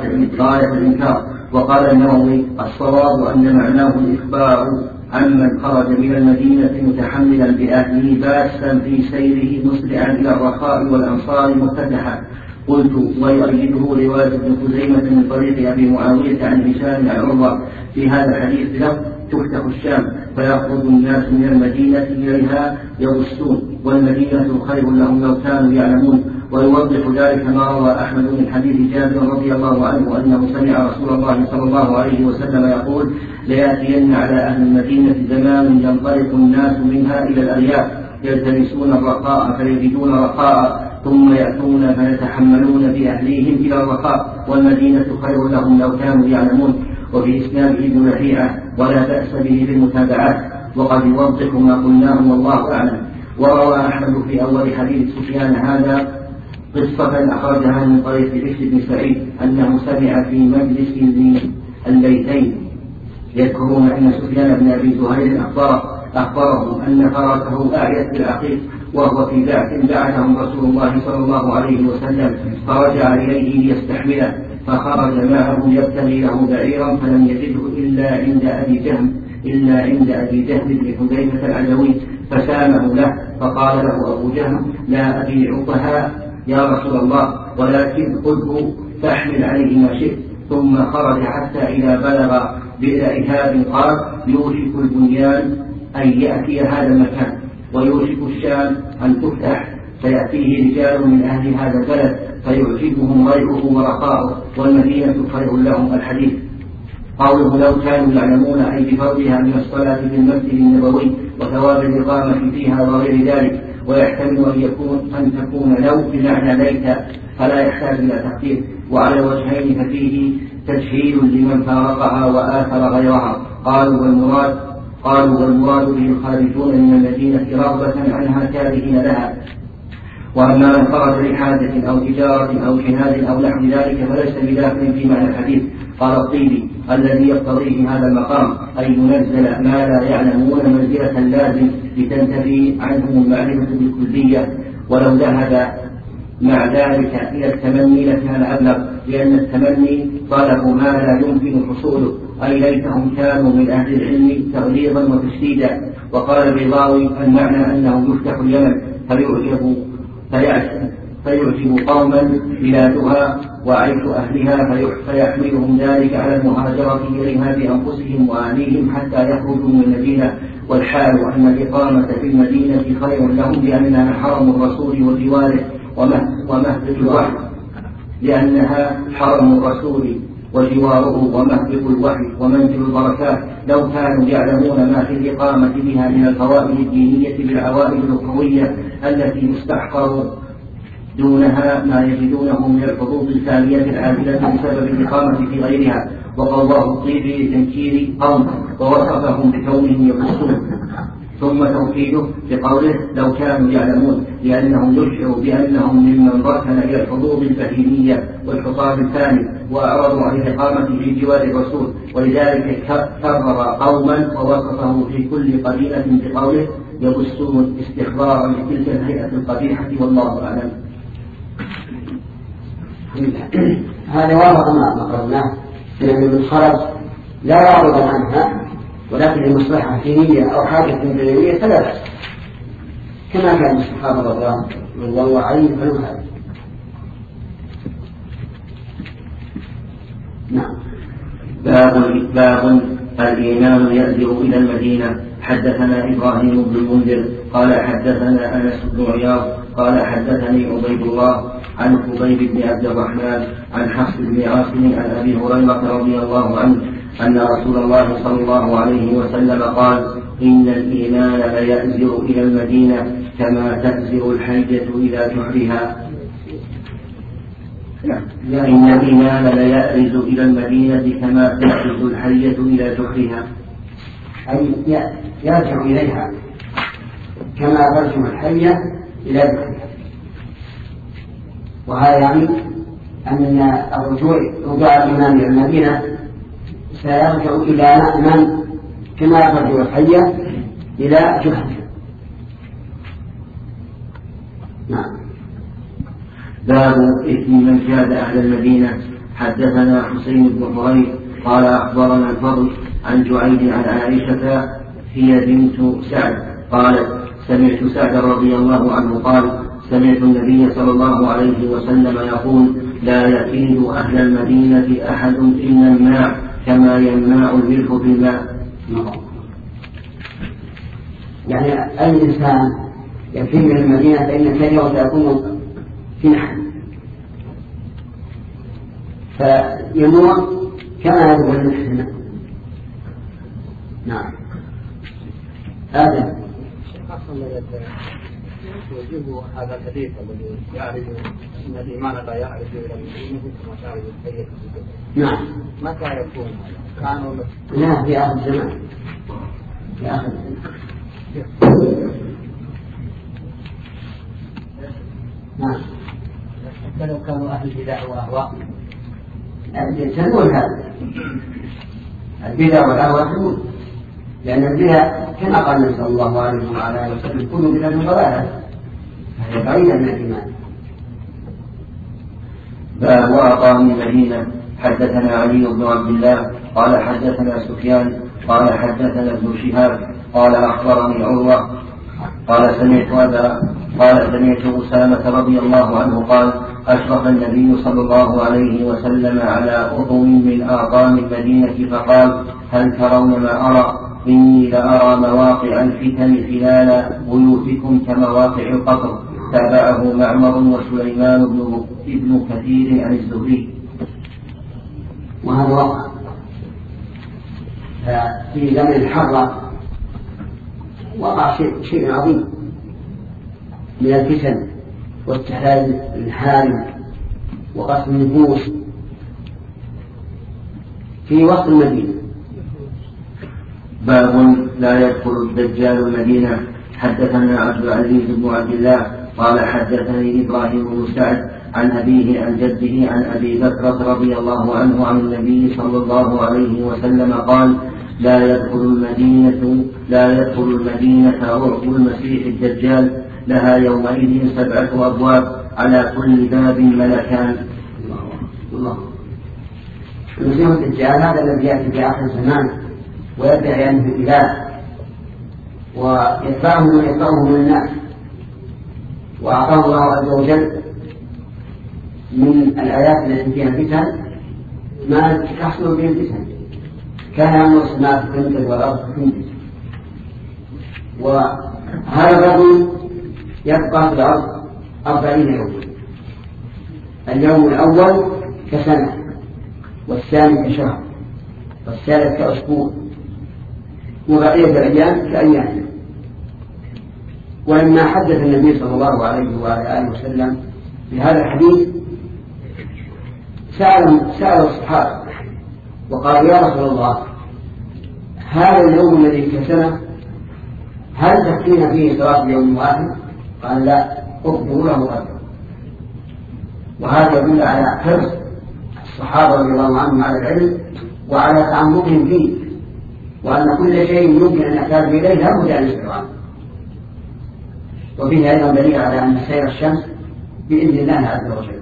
غاية الإنكار. وقال النووي الصواب أن معناه الإخبار عمن خرج من المدينة متحملا بأهله باسا في سيره مسرعا إلى الرخاء والأنصار مفتحا. قلت ويؤيده رواية ابن خزيمة من طريق أبي معاوية عن هشام عن عروة في هذا الحديث له تفتح الشام فيخرج الناس من المدينة إليها يبسون، والمدينة خير لهم لو كانوا يعلمون. ويوضح ذلك ما روى أحمد من حديث جابر رضي الله عنه أنه سمع رسول الله صلى الله عليه وسلم يقول ليأتين على أهل المدينة زمان ينطلق الناس منها إلى الأرياف يلتمسون الرخاء فيجدون رخاء، ثم يأتون فيتحملون بأهليهم إلى الرخاء، والمدينة خير لهم لو كانوا يعلمون. وفي إسناده ابن لهيعة ولا بأس به بالمتابعات، وقد يوضح ما قلناه والله أعلم. وروى أحمد في أول حديث سفيان هذا قصة أخرجها من طريق بشر بن سعيد أنه سمع في مجلس الليثين يذكرون أن سفيان بن أبي زهير أخبره أخبرهم أن فرسه أعيت بالعقيق وهو في بعث بعثهم رسول الله صلى الله عليه وسلم، فرجع إليه ليستحمله فخرج معه يبتغي له بعيرا فلم يجده إلا عند أبي جهم إلا عند أبي جهم بن حذيفة العدوي فسامه له، فقال له أبو جهم لا أبيعكها يا رسول الله ولكن خذه فاحمل عليه ما شئت. ثم خرج حتى إذا بلغ بئر إهاب قال يوشك البنيان أن يأتي هذا المكان ويوشك الشام أن تفتح فيأتيه رجال من أهل هذا البلد فيعجبهم غيره ورخاؤه والمدينة خير لهم. الحديث. قوله لو كانوا يعلمون أي بفضلها من الصلاة في المسجد النبوي وثواب الإقامة فيها وغير ذلك، ويحتمل أن يكون أن تكون لو بمعنى ليت فلا يحتاج إلى تقدير. وعلى وجهين ففيه تجهيل لمن فارقها وآثر غيرها. قالوا والمراد قالوا والمراد به الخارجون من المدينة رغبة عنها كارهين لها. وأما من خرج لحاجة أو تجارة أو جهاد أو نحو ذلك فليس بداخل في معنى الحديث. قال الطيبي الذي يقتضيه هذا المقام أي ينزل ما لا يعلمون منزلة اللازم لتنتفي عنهم المعرفة بالكلية. ولو ذهب مع ذلك إلى التمني لكان أبلغ، لأن التمني طلب ما لا يمكن حصوله، أي ليتهم كانوا من أهل العلم تغليظا وتشديدا. وقال البيضاوي المعنى أنه يفتح اليمن فيعجب فيعجب قوما بلادها وعيش أهلها فيحملهم ذلك على المهاجرة إليها بأنفسهم وأهليهم حتى يخرجوا من المدينة، والحال أن الإقامة في المدينة خير لهم لأنها حرم الرسول وجواره ومهبط الوحي لأنها حرم الرسول وجواره ومهبط الوحي ومنزل البركات. لو كانوا يعلمون ما في الإقامة بها من الفوائد الدينية بالعوائد الأخروية التي يستحقر دونها ما يجدونه من الحظوظ الثانية العاجلة بسبب الإقامة في غيرها. وقضاه الطيبي لتنكير قوم ووصفهم بكونهم يقصون، ثم توكيده بقوله لو كانوا يعلمون، لأنه يشعر بأنهم ممن ركن إلى الحظوظ البهيمية والحطام الثاني وأعرضوا عن الإقامة في جوار الرسول، ولذلك كرر قوما ووصفه في كل قبيلة بقوله يبثون استحضارا لتلك الهيئة القبيحة. والله أعلم. هذا واضح ما قررناه، لأن من خرج لا يعرض عنها، ولكن المصلحة دينية أو حاجة دينية فلا بأس، كما كان الصحابة رضي الله عنهم فلم هذا. نعم. باب باب الإيمان يأذر إلى المدينة. حدثنا إبراهيم بن المنذر قال حدثنا أنس بن عياض قال حدثني عبيد الله عن خبيب بن عبد الرحمن عن حفص بن عاصم عن أبي هريرة رضي الله عنه أن رسول الله صلى الله عليه وسلم قال إن الإيمان ليأزر إلى المدينة كما تأزر الحية إلى جحرها. إن الإيمان ليأرز إلى المدينة كما تأرز الحية إلى جحرها، أي يرجع إليها كما ترجع الحية إلى جحرها. وهذا يعني أن الرجوع رجوع الإيمان إلى المدينة سيرجع إلى من كما ترجع الحية إلى جحرها. نعم. باب إثم من جاد أهل المدينة. حدثنا حسين بن حريث قال أخبرنا الفضل عن جعيد عن عائشة هي بنت سعد قالت سمعت سعد رضي الله عنه قال سمعت النبي صلى الله عليه وسلم يقول لا يكيد أهل المدينة أحد إن الماء كما يماء الملح بالماء. يعني أي إنسان يكيد من المدينة فإن كيده سيكون في نحن فيموت كما يدخل المحسن. نعم. هذا يجيب هذا الحديث الذي يعرف ان الايمان لا يعرف الى المدينه كما تعرف الحية. نعم. متى يكون كانوا لا في اخر الزمان في اخر الزمان. نعم. حتى لو كانوا اهل البدع واهواء يسمون هذا البدع والاهواء، لان البدع كما قال النبي صلى الله عليه وعلى وسلم كل بدعة ضلالة، فهي بعيدة من الإيمان. باب وأقام المدينة. حدثنا علي بن عبد الله قال حدثنا سفيان قال حدثنا ابن شهاب قال أخبرني عروة قال سمعت أبا قال سمعت أسامة رضي الله عنه قال أشرف النبي صلى الله عليه وسلم على أطم من آطام المدينة فقال هل ترون ما أرى؟ إني لأرى مواقع الفتن خلال بيوتكم كمواقع القطر. تابعه معمر وسليمان بن ابن كثير عن الزهري. وهذا وقع في زمن الحرة وقع شيء, شيء عظيم من الفتن واتحاد الحارم وقسم النفوس في وسط المدينة. باب لا يدخل الدجال المدينة. حدثنا عبد العزيز بن عبد الله قال حدثني إبراهيم بن سعد عن أبيه عن جده عن أبي بكر رضي الله عنه عن النبي صلى الله عليه وسلم قال لا يدخل المدينة لا يدخل المدينة رعب المسيح الدجال لها يومئذ سبعة أبواب على كل باب ملكان. الله. المسيح الدجال هذا الذي يأتي في آخر الزمان ويدعي أنه إله ويتبعه من يتبعه من الناس، وأعطاه الله عز وجل من الآيات التي فيها الفتن ما تحصل به الفتن. كان أمر السماء تنتج والأرض تنتج. وهذا الرجل يبقى في الأرض أربعين يوما، اليوم الأول كسنة، والثاني كشهر، والثالث كأسبوع، وبقية الأيام كأيام. ولما حدث النبي صلى الله عليه وآله وسلم بهذا الحديث سألوا سألوا الصحابة وقالوا يا رسول الله هذا اليوم الذي كسنة هل تكفينا فيه صلاة يوم واحد؟ قال لا، اقدروا له قدره. وهذا يدل على حرص الصحابة رضي الله عنهم على العلم وعلى تعمقهم فيه، وأن كل شيء يمكن أن يحتاج إليه لا بد أن يسألوا عنه. وفيه أيضا دليل على أن سير الشمس بإذن الله عز وجل،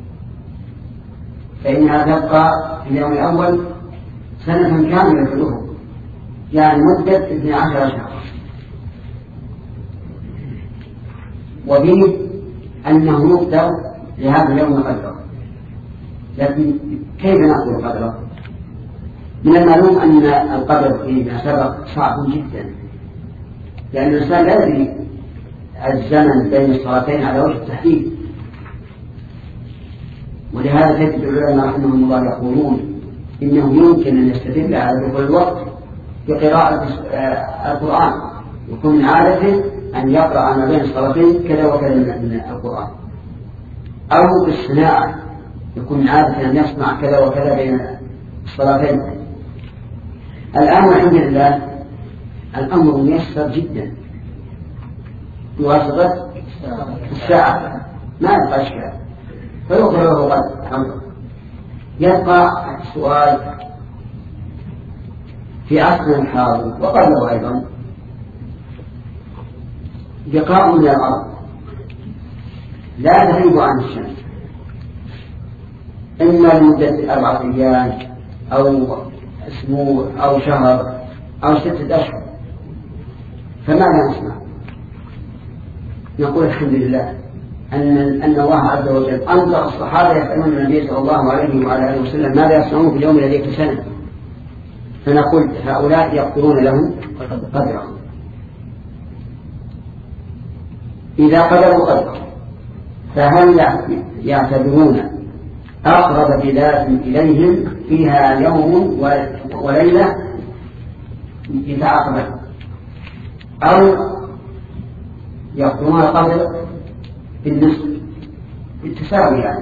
فإنها تبقى في اليوم الأول سنة كاملة في الأفق، يعني مدة اثني عشر شهرا. وفيه أنه يقدر لهذا اليوم قدره، لكن كيف نقول قدره؟ من المعلوم أن القدر فيما سبق صعب جدا، لأن الإنسان لا يدري الزمن بين الصلاتين على وجه التحديد. ولهذا تجد العلماء رحمهم الله يقولون إنه يمكن أن يستدل على دخول الوقت بقراءة القرآن، يكون من عادته أن يقرأ ما بين الصلاتين كذا وكذا من القرآن، أو بالصناعة يكون من عادته أن يصنع كذا وكذا بين الصلاتين. الآن والحمد لله الأمر ميسر جدا بواسطة الساعة، ما يبقى أشكال، فيغفر له قد يبقى السؤال في عصرنا الحاضر وقبله أيضا بقاء من الأرض لا تغيب عن الشمس إما لمدة أربعة أيام أو أسبوع أو شهر أو ستة أشهر، فماذا نصنع؟ نقول الحمد لله أن أن الله عز وجل أنظر الصحابة يسألون النبي صلى الله عليه وعلى آله وسلم ماذا يصنعون في اليوم الذي كسنه، فنقول هؤلاء يقدرون لهم قدرهم. إذا قدروا قدرهم فهل يعتبرون أقرب بلاد إليهم فيها يوم وليلة يتعاقبون، أو يقدرون قدر بالنصف بالتساوي يعني،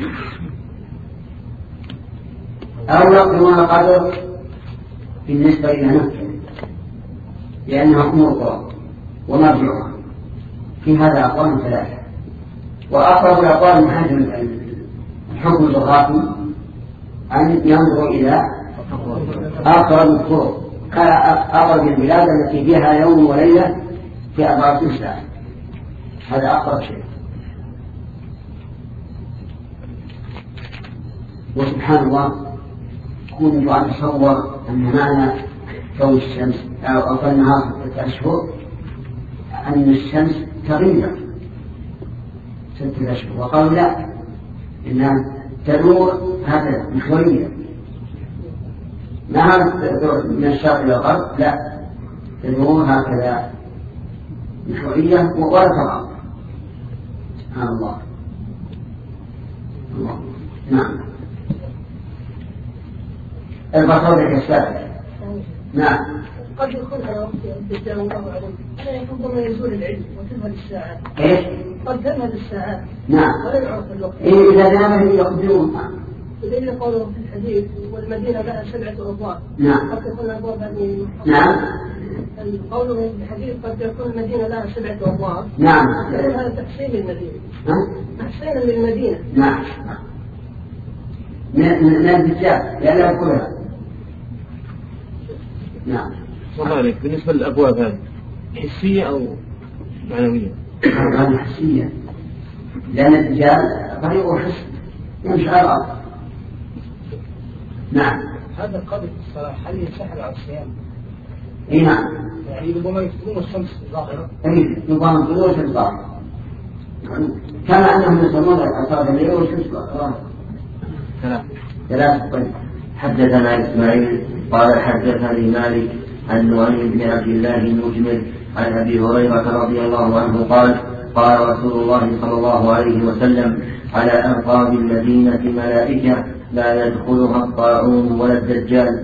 أو يقدرون قدر بالنسبة إلى مكة لأنها أم القرى ومرجعها. في هذا أقوال ثلاثة، وأقرب الأقوال من هذا الحكم الجغرافي أن ينظر إلى أقرب الطرق، أقرب البلاد التي فيها يوم وليلة في أربعة ساعة، هذا أقرب شيء. وسبحان الله كنت أتصور أن معنى كون الشمس أو أو النهار ستة أشهر أن الشمس تغيب ستة أشهر، وقالوا لا، إنها تدور هكذا محورية، ما تدور من الشرق إلى الغرب، لا، تدور هكذا محورية ولا تضع. سبحان الله. الله. نعم. البصر كالسابق. نعم. قد يكون على وقت الدجال الله أعلم، أنا يكون ضمن يزول العلم وتذهب الساعات. إيش؟ قد تذهب الساعات. نعم. ولا يعرف الوقت. إيه إذا ذهب يقدرون. بدليل قوله في الحديث والمدينة لها سبعة أبواب. نعم. قد تكون الأبواب هذه. نعم. قوله في الحديث قد تكون المدينة لها سبعة أبواب. نعم. هذا تحسين للمدينة. ها؟ تحسين للمدينة. نعم. من من الدجال لأنها كلها. نعم. صحيح. بالنسبة للأبواب هذه حسية أو معنوية؟ هذه حسية. لأن الدجال طريقه حسن يمشي على الأرض. نعم. هذا قبل الصلاة هل ينسحب على الصيام؟ اي نعم. يعني ربما يفتون الشمس ظاهرة. اي ربما طلوع الشمس ظاهرة. كما أنهم يصلون أطراف الليل والشمس ظاهرة. ثلاثة. ثلاثة. طيب. حدثنا إسماعيل قال حدثني مالك عن نعيم بن عبد الله المجمل عن أبي هريرة رضي الله عنه قال قال رسول الله صلى الله عليه وسلم على أنقاض المدينة ملائكة لا يدخلها الطاعون ولا الدجال.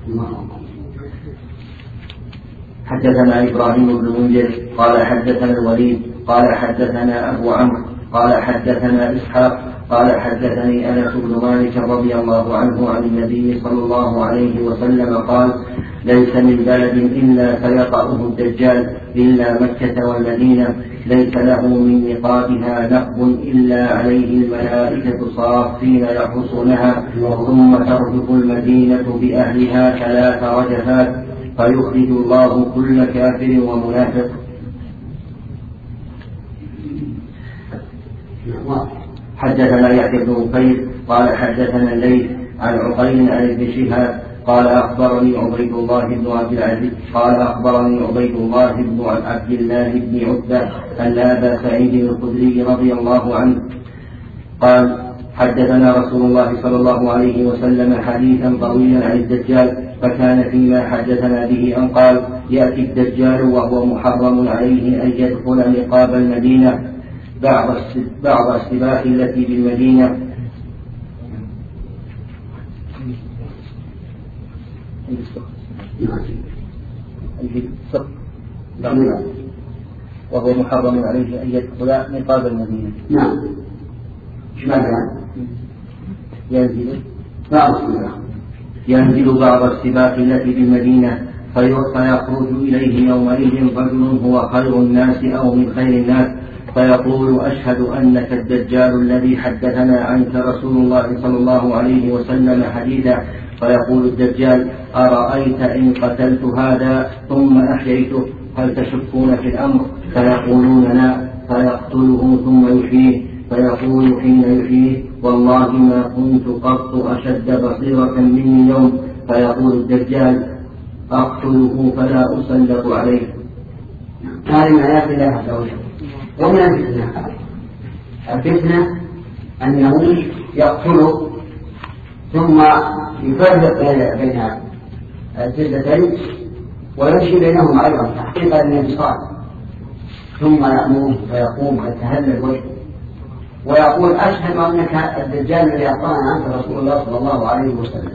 حدثنا إبراهيم بن منذر قال حدثنا الوليد قال حدثنا أبو عمرو قال حدثنا إسحاق قال حدثني أنس بن مالك رضي الله عنه عن النبي صلى الله عليه وسلم قال ليس من بلد إلا فيطأه الدجال إلا مكة والمدينة ليس له من نقابها نقب إلا عليه الملائكة صافين يحرسونها ثم ترجف المدينة بأهلها ثلاث رجفات فيخرج الله كل كافر ومنافق. حدثنا يحيى بن بكير قال حدثنا الليث عن عقيل عن ابن شهاب قال أخبرني عبيد الله بن عبد العزيز قال أخبرني عبيد الله بن عبد الله بن عتبة أن أبا سعيد الخدري رضي الله عنه قال حدثنا رسول الله صلى الله عليه وسلم حديثا طويلا عن الدجال فكان فيما حدثنا به أن قال يأتي الدجال وهو محرم عليه أن يدخل نقاب المدينة بعض بعض السباق التي بالمدينة وهو محرم عليه أن يدخل نقاب المدينة. نعم. ايش معنى؟ ينزل بعض السباق ينزل بعض السباق التي بالمدينة فيخرج إليه يومئذ رجل هو خير الناس أو من خير الناس فيقول أشهد أنك الدجال الذي حدثنا عنك رسول الله صلى الله عليه وسلم حديثا فيقول الدجال أرأيت إن قتلت هذا ثم أحييته هل تشكون في الأمر فيقولون لا فيقتله ثم يحييه فيقول حين يحييه والله ما كنت قط أشد بصيرة مني يوم فيقول الدجال أقتله فلا أسلط عليه. هذه من آيات الله عز وجل. ومن الفتنة الفتنة أنه يقتل ثم يفرق بين الجلدتين ويمشي بينهما أيضا تحقيقا للانتصار ثم يأمره فيقوم ويتهلل وجهه ويقول أشهد أنك الدجال الذي أخبرنا عنك رسول الله صلى الله عليه وسلم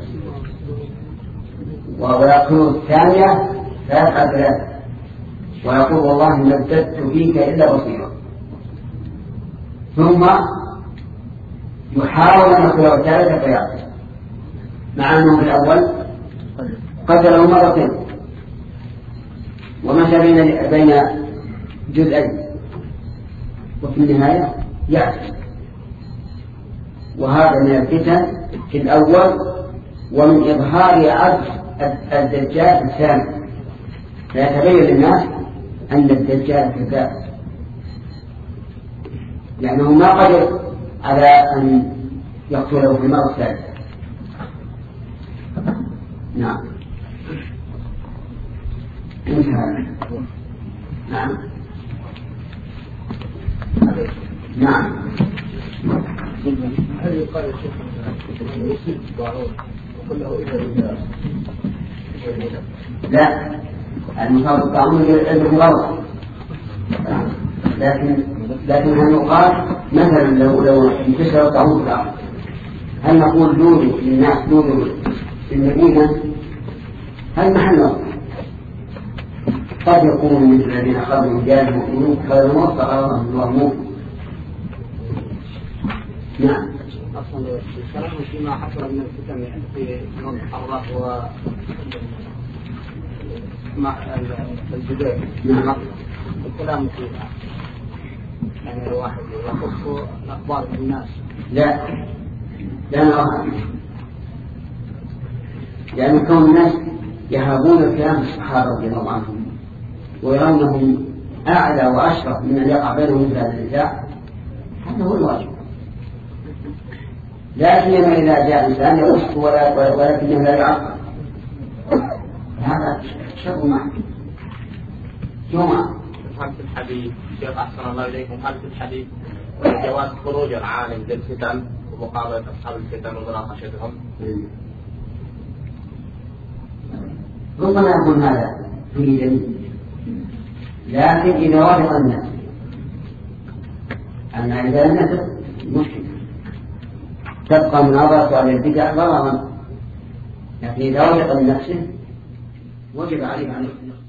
ويقول الثانية فيفعل ثلاثة ويقول والله ما ازددت فيك إلا بصيرا ثم يحاول أن يقول الثالثة فيعطي مع أنه في الأول قتله مرتين ومشى بين بين جزئين وفي النهاية يعطي وهذا من الفتن في الأول ومن إظهار عجز الدجال الثاني فيتبين للناس أن الدجال كذاب لأنه ما قدر على أن يقتله في المرة الثالثة. نعم. انتهى. نعم. نعم. هل يقال الشيخ يصيب ضعون وكله إذا لا المصاب الطاعون عنده غلط لكن لكن هل يقال مثلا لو لو انتشر الطاعون في الأرض هل نقول دوروا للناس دوروا في المدينة هل محل قد يكون من الذين خرجوا رجال مؤمنون خير موت فقالوا الله موت. نعم. أصلا الكلام فيما حصل من الفتن في يوم الله و مع الجدال. نعم. الكلام فيه يعني الواحد يخص أخبار الناس. لا لا نرى لأن كون الناس يهابون كلام الصحابة رضي الله عنهم ويرونهم أعلى وأشرف من أن يقع بينهم مثل هذا النزاع هذا هو الواجب. لا سيما إذا جاء إنسان يرشد ولا ولكنه لا يعقل، هذا شر معه. جمعة هل في الحديث شيخ أحسن الله إليكم، هل في الحديث جواز خروج العالم للفتن ومقابلة أصحاب الفتن ومناقشتهم؟ ربما يكون هذا فيه دليل، لكن إذا وافق الناس أن إذا لم يثق مشكلة تبقى مناظرة على البدع ضررا، لكن إذا وافق لنفسه وجب عليه أن يخطئ.